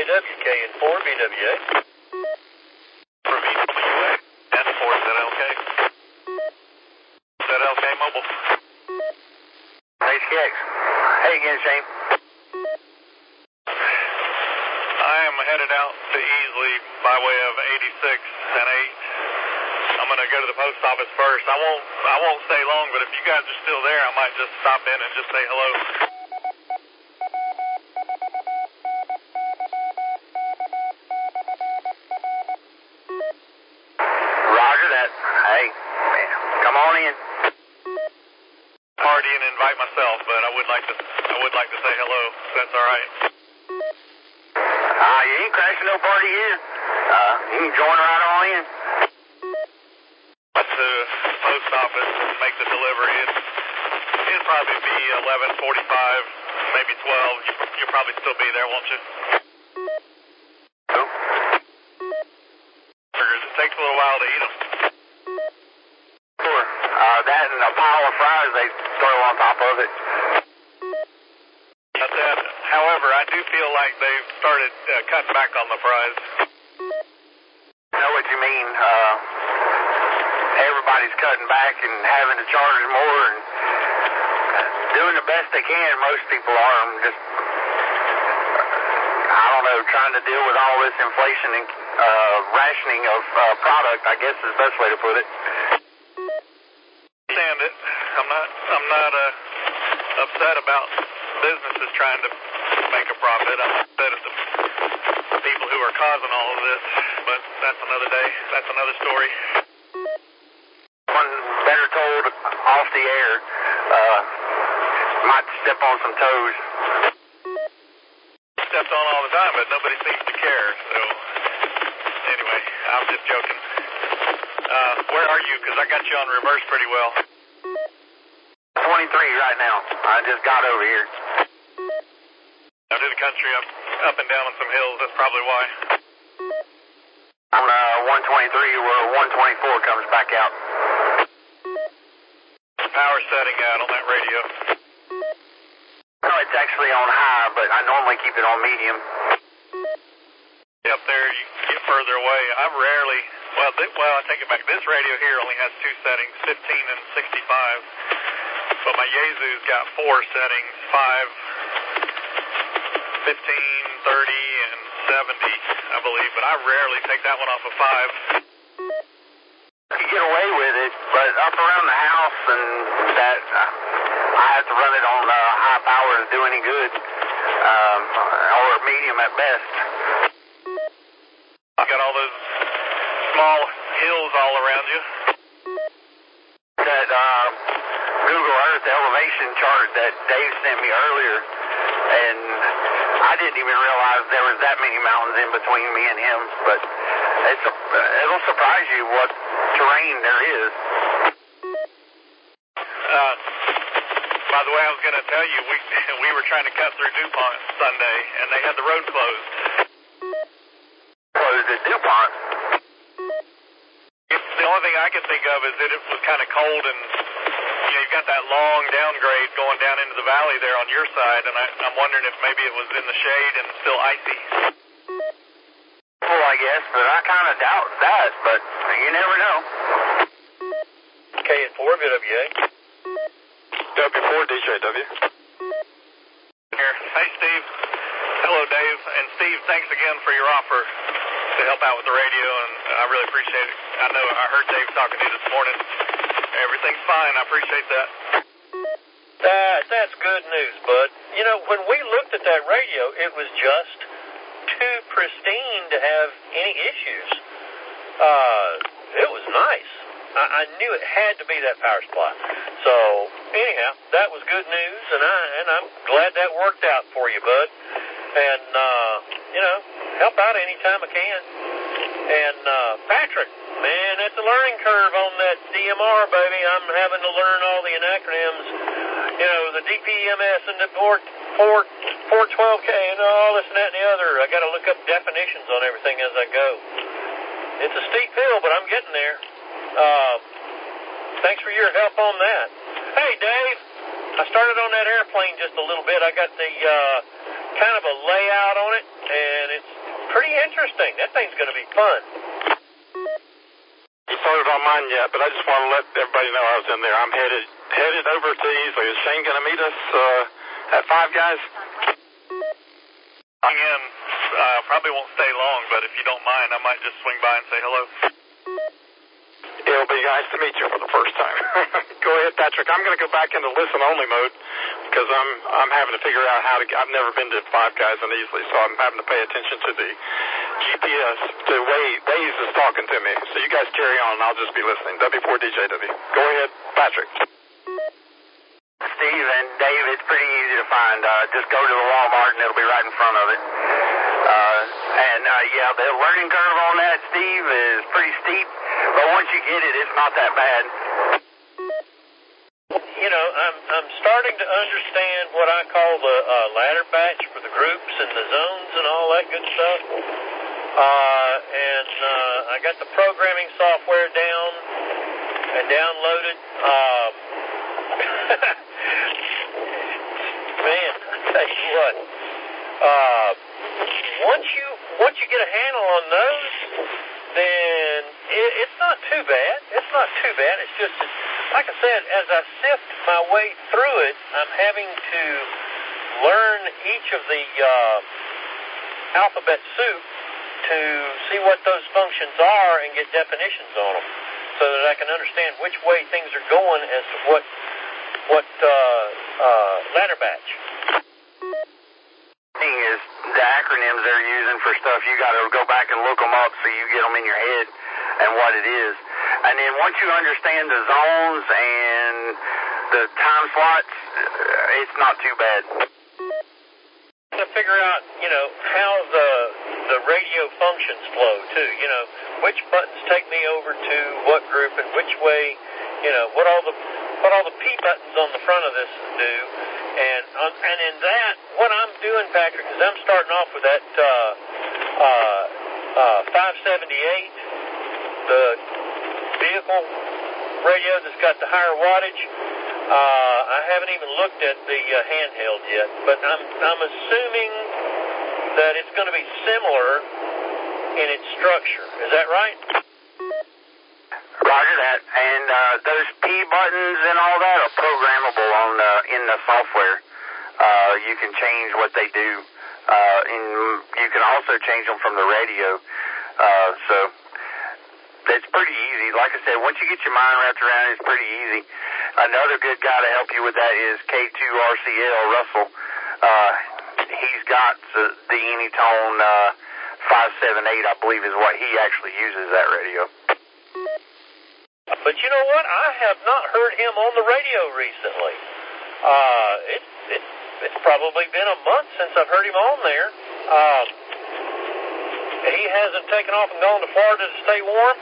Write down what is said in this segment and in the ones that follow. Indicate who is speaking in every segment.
Speaker 1: KN4 VWA.
Speaker 2: For VWA, and for ZLK. ZLK Mobile.
Speaker 3: HKX. Hey again, Shane.
Speaker 2: I am headed out to Easley by way of 86 and 8. I'm going to go to the post office first. I won't stay long, but if you guys are still there, I might just stop in and just say hello.
Speaker 3: Roger that. Hey, come on in.
Speaker 2: Party and invite myself, but I would like to say hello. If that's all right.
Speaker 3: You ain't crashing no party here. You can join right on in.
Speaker 2: To the post office and make the delivery. It'll probably be 11:45, maybe 12. You'll probably still be there, won't you? Burgers. It takes a little while to eat them.
Speaker 3: Sure. That and a pile of fries they throw on top of it.
Speaker 2: Not that. However, I do feel like they've started cutting back on the fries.
Speaker 3: I know what you mean. Everybody's cutting back and having to charge more and doing the best they can. Most people are just, I don't know, trying to deal with all this inflation and rationing of product, I guess is the best way to put it.
Speaker 2: Understand it. I'm not upset about businesses trying to make a profit. I'm upset at the people who are causing all of this, but that's another day. That's another story.
Speaker 3: One better told off the air, might step on some toes.
Speaker 2: Stepped on all the time, but nobody seems to care. So, anyway, I'm just joking. Where are you? Because I got you on reverse pretty well.
Speaker 3: 23 right now. I just got over here.
Speaker 2: Out in the country, I'm up and down on some hills. That's probably why.
Speaker 3: On 123 where 124 comes back out.
Speaker 2: Power setting out on that radio.
Speaker 3: No, it's actually on high, but I normally keep it on medium.
Speaker 2: Up there, you get further away. I rarely, I take it back. This radio here only has two settings, 15 and 65. But my Yaesu's got four settings, 5, 15, 30, and 70, I believe. But I rarely take that one off of 5.
Speaker 3: You get away with it, but up around the house and that, I have to run it on high power to do any good, or medium at best.
Speaker 2: You got all those small hills all around you.
Speaker 3: That Google Earth elevation chart that Dave sent me earlier, and I didn't even realize there was that many mountains in between me and him, but it'll surprise you what terrain there is.
Speaker 2: By the way, I was going to tell you, we were trying to cut through DuPont Sunday, and they had the road closed.
Speaker 3: Closed at DuPont?
Speaker 2: The only thing I could think of is that it was kind of cold, and you've got that long downgrade going down into the valley there on your side, and I'm wondering if maybe it was in the shade and still icy.
Speaker 3: Well, I guess, but I kind of doubt that, but you never know.
Speaker 1: KN4 VWA.
Speaker 4: W4 DJW.
Speaker 2: Here. Hey, Steve. Hello, Dave. And Steve, thanks again for your offer to help out with the radio, and I really appreciate it. I heard Dave talking to you this morning. Everything's fine. I appreciate that.
Speaker 1: That's good news, bud. You know, when we looked at that radio, it was just too pristine to have any issues. It was nice. I knew it had to be that power supply. So, anyhow, that was good news, and I'm glad that worked out for you, bud. And, help out anytime I can. And, Patrick, man, that's a learning curve on that DMR, baby. I'm having to learn all the acronyms, the DPMS and the 412K and all this and that and the other. I got to look up definitions on everything as I go. It's a steep hill, but I'm getting there. Thanks for your help on that. Hey, Dave, I started on that airplane just a little bit. I got the kind of a layout on it, and it's pretty interesting. That thing's going to be fun.
Speaker 4: You started on mine yet, but I just want to let everybody know I was in there. I'm headed over to Easley. Is Shane going to meet us at Five Guys?
Speaker 2: Again, probably won't stay long, but if you don't mind, I might just swing by and say hello.
Speaker 4: It'll be nice to meet you for the first time. Go ahead, Patrick. I'm going to go back into listen-only mode because I'm having to figure out how to. I've never been to Five Guys in Easley, so I'm having to pay attention to the GPS. The Waze is talking to me. So you guys carry on, and I'll just be listening. W4DJW. Go ahead, Patrick.
Speaker 3: Steve and Dave, it's pretty easy to find. Just go to the Walmart and it'll be right in front of it. Yeah, the learning curve on that, Steve, is pretty steep. But once you get it, it's not that bad.
Speaker 1: You know, I'm starting to understand what I call the ladder batch for the groups and the zones and all that good stuff. I got the programming software down and downloaded. Man, I tell you what, once you get a handle on those, then it's not too bad. It's not too bad. It's just, like I said, as I sift my way through it, I'm having to learn each of the alphabet soup to see what those functions are and get definitions on them so that I can understand which way things are going as to what ladder batch.
Speaker 3: The thing is, the acronyms they're using for stuff, you got to go back and look them up so you get them in your head and what it is. And then once you understand the zones and the time slots, it's not too bad.
Speaker 1: To figure out, you know, how the radio functions flow too. You know, which buttons take me over to what group and which way. You know, what all the P buttons on the front of this do, and in that, what I'm doing, Patrick, is I'm starting off with that 578, the vehicle radio that's got the higher wattage. I haven't even looked at the handheld yet, but I'm assuming that it's going to be similar in its structure. Is that right?
Speaker 3: Roger that. And those P buttons and all that are programmable on in the software. You can change what they do. And you can also change them from the radio. So it's pretty easy. Like I said, once you get your mind wrapped around it, it's pretty easy. Another good guy to help you with that is K2RCL Russell. He's got the Anytone 578, I believe, is what he actually uses that radio.
Speaker 1: But you know what? I have not heard him on the radio recently. It's probably been a month since I've heard him on there. He hasn't taken off and gone to Florida to stay warm?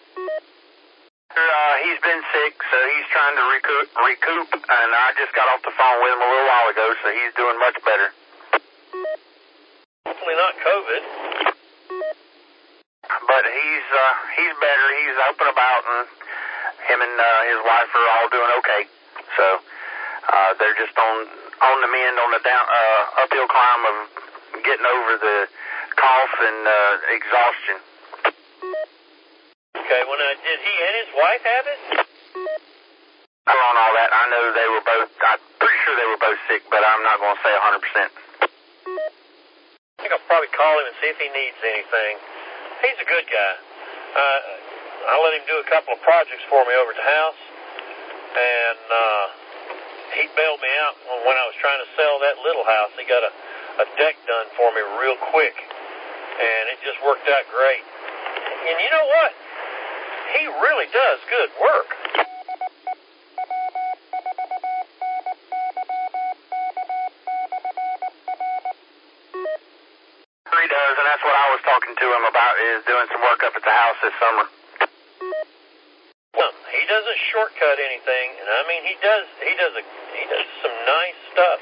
Speaker 3: He's been sick, so he's trying to recoup, and I just got off the phone with him a little while ago, so he's doing much better.
Speaker 1: Hopefully not COVID.
Speaker 3: But he's better. He's up and about, and him and his wife are all doing okay. So they're just on the mend, on the uphill climb of getting over the cough and exhaustion.
Speaker 1: Okay, did he and his wife have it?
Speaker 3: I don't know all that. I know they were both, I'm pretty sure they were both sick, but I'm not going to say 100%.
Speaker 1: I think I'll probably call him and see if he needs anything. He's a good guy. I let him do a couple of projects for me over at the house, and he bailed me out when I was trying to sell that little house. He got a deck done for me real quick, and it just worked out great. And you know what? He really does good work.
Speaker 3: He does, and that's what I was talking to him about, is doing some work up at the house this summer.
Speaker 1: Well, he doesn't shortcut anything, and I mean he does some nice stuff.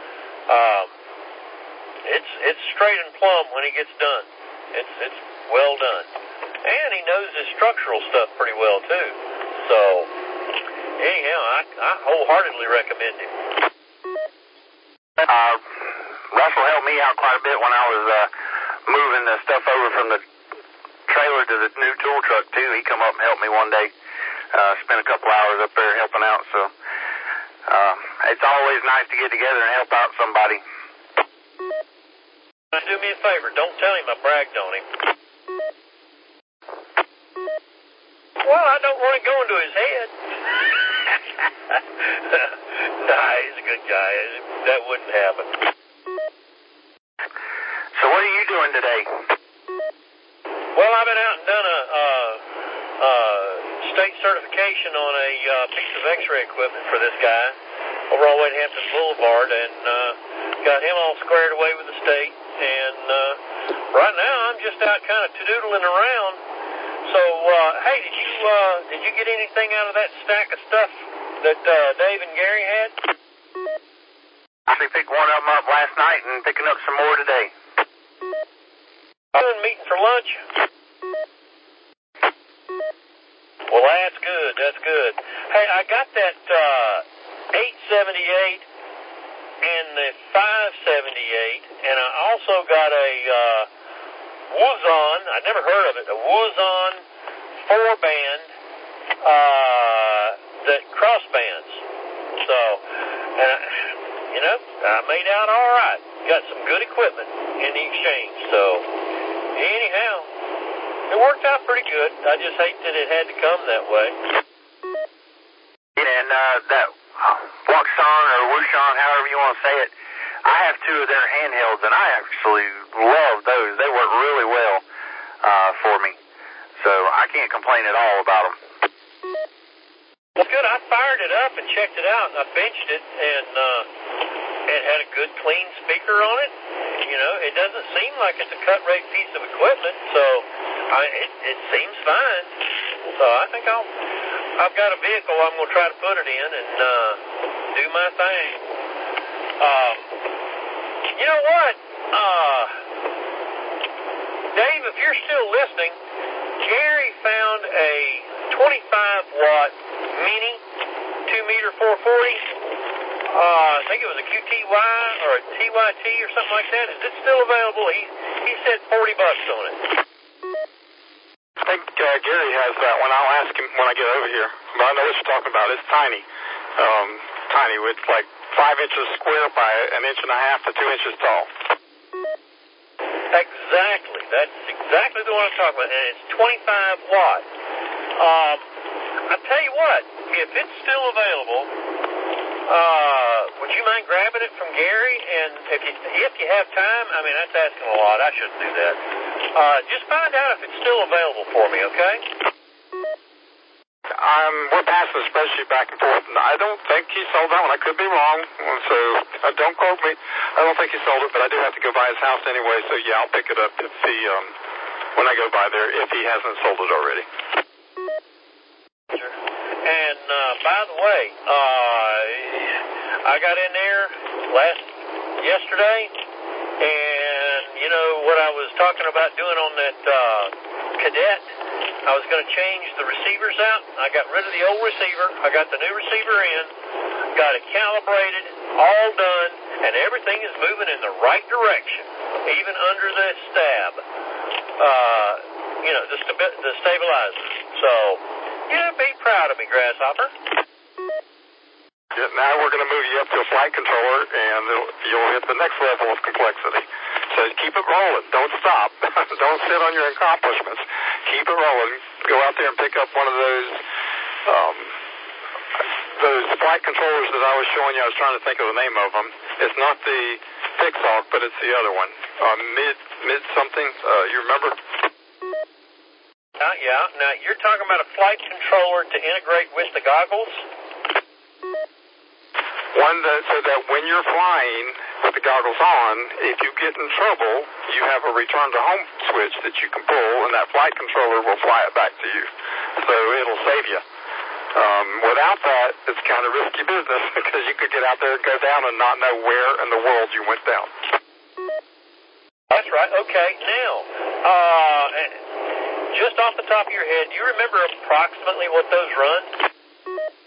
Speaker 1: It's straight and plumb when he gets done. It's well done. And he knows his structural stuff pretty well, too. So, anyhow, I wholeheartedly recommend him.
Speaker 3: Russell helped me out quite a bit when I was moving the stuff over from the trailer to the new tool truck, too. He come up and helped me one day. Spent a couple hours up there helping out, so it's always nice to get together and help out somebody.
Speaker 1: Do me a favor. Don't tell him I bragged on him. Well, I don't want to go into his head. Nah, he's a good guy. That wouldn't happen.
Speaker 3: So what are you doing today?
Speaker 1: Well, I've been out and done a state certification on a piece of X-ray equipment for this guy over on Wade Hampton Boulevard, and got him all squared away with the state. And right now, I'm just out kind of doodling around. So, hey, did you get anything out of that stack of stuff that Dave and Gary had?
Speaker 3: I actually picked one of them up last night and picking up some more today.
Speaker 1: Doing meeting for lunch? Well, that's good. That's good. Hey, I got that 878 and the 578, and I also got a Wuzon. I'd never heard of it. A Wuzon 4-band that crossbands. So, I made out all right. Got some good equipment in the exchange. So, anyhow, it worked out pretty good. I just hate that it had to come that way.
Speaker 3: And that Wuxon or Wuxon, however you want to say it, I have two of their handhelds, and I actually love those. They work really well for me. So I can't complain at all about them.
Speaker 1: Well, good. I fired it up and checked it out, and I benched it, and it had a good, clean speaker on it. You know, it doesn't seem like it's a cut-rate piece of equipment, so it seems fine. So I think I've got a vehicle I'm going to try to put it in and do my thing. You know what? Dave, if you're still listening, Gary found a 25-watt mini 2-meter 440. I think it was a QTY or a TYT or something like that. Is it still available? He said $40 on it.
Speaker 4: I think Gary has that one. I'll ask him when I get over here. But I know what you're talking about. It's tiny. Tiny. It's like 5 inches square by 1.5 inches to 2 inches tall.
Speaker 1: Exactly. That's exactly the one I'm talking about. And it's 25 watt. I tell you what, if it's still available, would you mind grabbing it from Gary? And if you have time, I mean, that's asking a lot. I shouldn't do that. Just find out if it's still available for me, okay?
Speaker 4: We're passing the spreadsheet back and forth. I don't think he sold that one. I could be wrong, so don't quote me. I don't think he sold it, but I do have to go by his house anyway, so yeah, I'll pick it up if when I go by there, if he hasn't sold it already.
Speaker 1: And by the way, I got in there yesterday, and you know what I was talking about doing on that Cadet. I was going to change the receivers out. I got rid of the old receiver. I got the new receiver in, got it calibrated, all done, and everything is moving in the right direction, even under the stab. The stabilizer. So, yeah, be proud of me, Grasshopper.
Speaker 4: Yeah, now we're going to move you up to a flight controller, and you'll hit the next level of complexity. So keep it rolling. Don't stop. Don't sit on your accomplishments. Keep it rolling. Go out there and pick up one of those flight controllers that I was showing you. I was trying to think of the name of them. It's not the Pixhawk, but it's the other one. Mid something. You remember?
Speaker 1: Yeah. Now, you're talking about a flight controller to integrate with the goggles?
Speaker 4: One so that when you're flying with the goggles on, if you get in trouble, you have a return to home switch that you can pull, and that flight controller will fly it back to you. So it'll save you. Without that, it's kind of risky business because you could get out there and go down and not know where in the world you went down.
Speaker 1: That's right. Okay. Now, just off the top of your head, do you remember approximately what those run?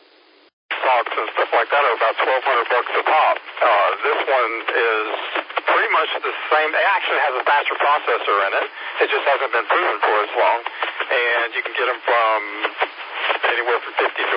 Speaker 4: Socks and stuff like that are about $1,200 a pop. This one is pretty much the same. It actually has a faster processor in it. It just hasn't been proven for as long. And you can get them from anywhere from $50 to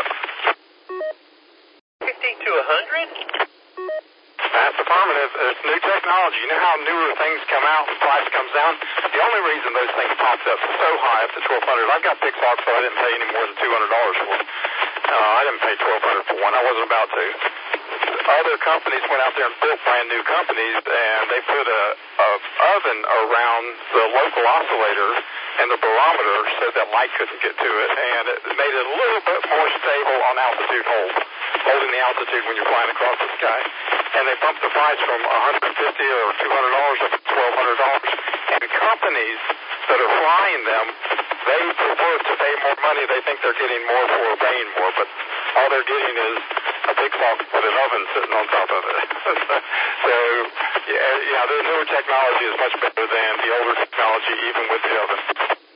Speaker 4: $100.
Speaker 1: 50 to 100?
Speaker 4: That's affirmative. It's new technology. You know how newer things come out and price comes down? The only reason those things popped up so high up to $1,200, I've got Pixhawk, so I didn't pay any more than $200 for it. I didn't pay $1,200 for one. I wasn't about to. Other companies went out there and built brand new companies, and they put a oven around the local oscillator and the barometer so that light couldn't get to it, and it made it a little bit more stable on altitude holding the altitude when you're flying across the sky. And they bumped the price from $150 or $200 up to $1,200. And companies that are flying them, they prefer to pay more money. They think they're getting more for paying more, but all they're getting is a Pixhawk with an oven sitting on top of it. So, yeah, the newer technology is much better than the older technology, even with the oven.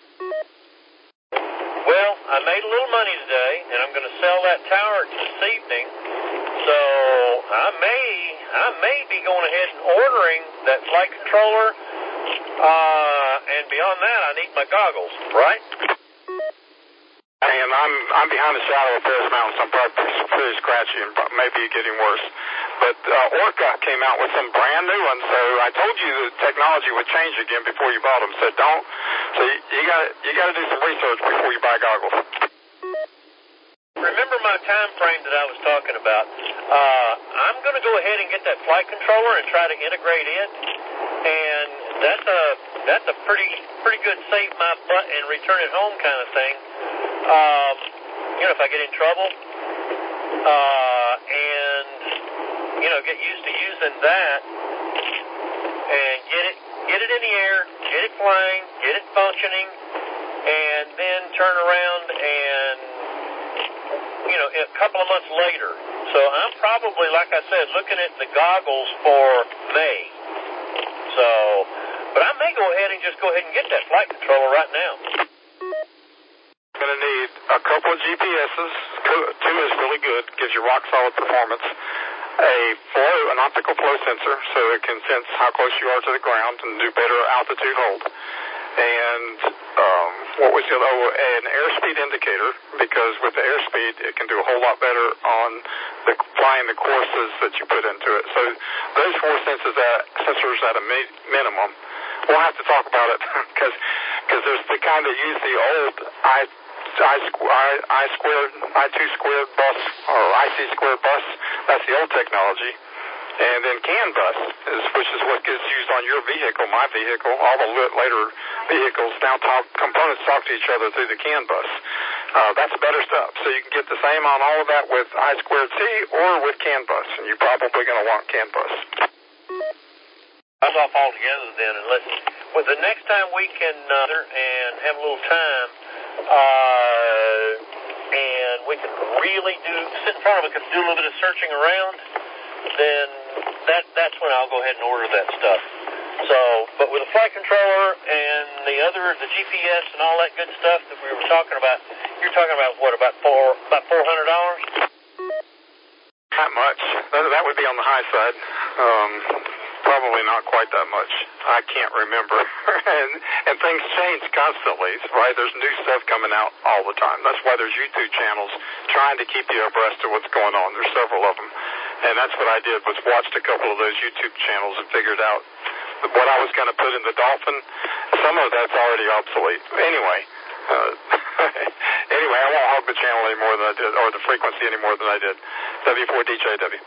Speaker 1: Well, I made a little money today, and I'm going to sell that tower this evening. So I may be going ahead and ordering that flight controller. And beyond that, I need my goggles, right?
Speaker 4: And I'm behind the shadow of Paris Mountain, so I'm probably pretty scratchy and maybe getting worse. But Orca came out with some brand new ones, so I told you the technology would change again before you bought them. So don't. So you got to do some research before you buy goggles.
Speaker 1: Remember my time frame that I was talking about. I'm going to go ahead and get that flight controller and try to integrate it, and that's a pretty good save my butt and return it home kind of thing. If I get in trouble, and get used to using that, and get it in the air, get it flying, get it functioning, and then turn around and a couple of months later. So I'm probably, like I said, looking at the goggles for May. So, but I may go ahead and just go ahead and get that flight controller right now.
Speaker 4: You're going to need a couple of GPSs. Two is really good, gives you rock solid performance. An optical flow sensor, so it can sense how close you are to the ground and do better altitude hold. And what was the other? An airspeed indicator, because with the airspeed, it can do a whole lot better on flying the courses that you put into it. So those four sensors at a minimum. We'll have to talk about it because there's the kind that use the old I2 squared bus or IC squared bus. That's the old technology. And then CAN bus, which is what gets used on your vehicle, my vehicle. All the later vehicles now components talk to each other through the CAN bus. That's better stuff. So you can get the same on all of that with I2C or with CAN bus, and you're probably going to want CAN bus.
Speaker 1: I'm off altogether then, unless the next time we can and have a little time, and we can really sit in front of it, do a little bit of searching around, then that's when I'll go ahead and order that stuff. So, but with a flight controller and the GPS and all that good stuff that we were talking about, you're talking about what, about $400?
Speaker 4: Not much. That would be on the high side. Probably not quite that much. I can't remember. and things change constantly, right? There's new stuff coming out all the time. That's why there's YouTube channels trying to keep you abreast of what's going on. There's several of them. And that's what I did, was watched a couple of those YouTube channels and figured out what I was going to put in the Dolphin. Some of that's already obsolete. Anyway, I won't hog the channel any more than I did, or the frequency any more than I did. W4DJW.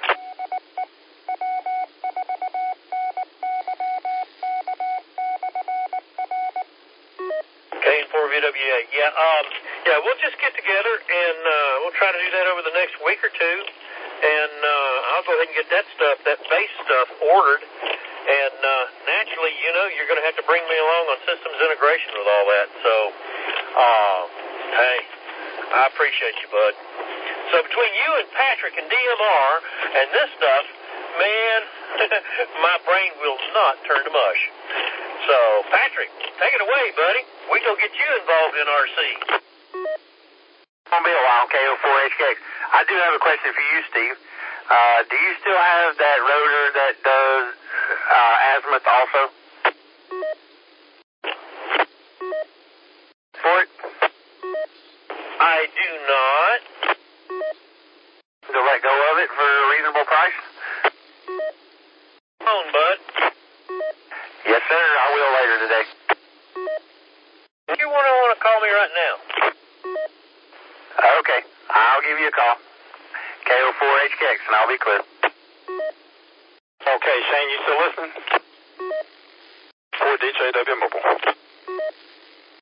Speaker 1: K4VWA. Yeah, we'll just get together and we'll try to do that over the next week or two. And I'll go ahead and get that base stuff ordered. And naturally, you're going to have to bring me along on systems integration with all that. So, hey, I appreciate you, bud. So between you and Patrick and DMR and this stuff, man, my brain will not turn to mush. So, Patrick, take it away, buddy. We go get you involved in RC.
Speaker 3: It's going to be a while, KO4HK. I do have a question for you, Steve. Do you still have that rotor that does azimuth also? For it?
Speaker 1: I do not.
Speaker 3: To let go of it for a reasonable price?
Speaker 1: Come on, bud.
Speaker 3: Yes, sir. I will later today.
Speaker 1: You want to call me right now?
Speaker 3: Okay. I'll give you a call. KO4HKX, and I'll be clear.
Speaker 4: Okay, Shane, you still listening? For DJW Mobile.